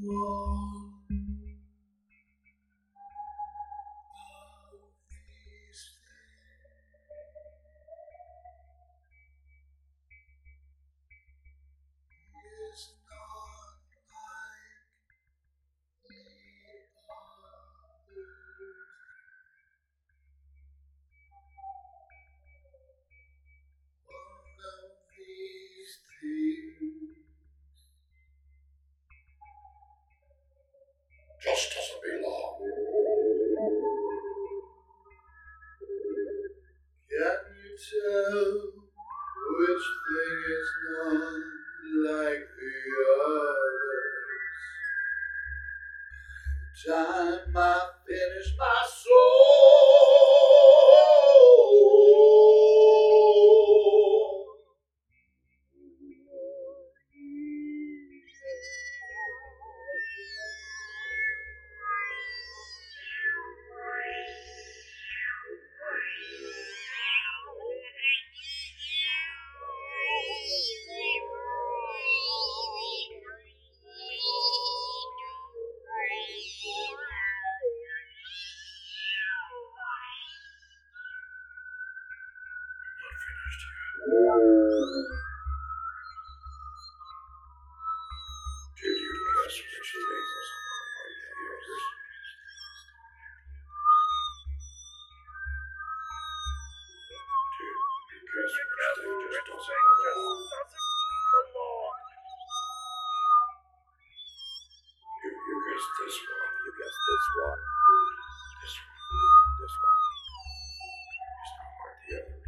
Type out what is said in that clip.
One of these days is not like the others. One of these things just doesn't belong. Can you tell which thing is not like the others? Time I finish my soul. Not finished yet. Did you guess which thing was not like the others? Did you guess which thing just doesn't belong? You guessed this one. You guessed this one. This one This one. is not like the others.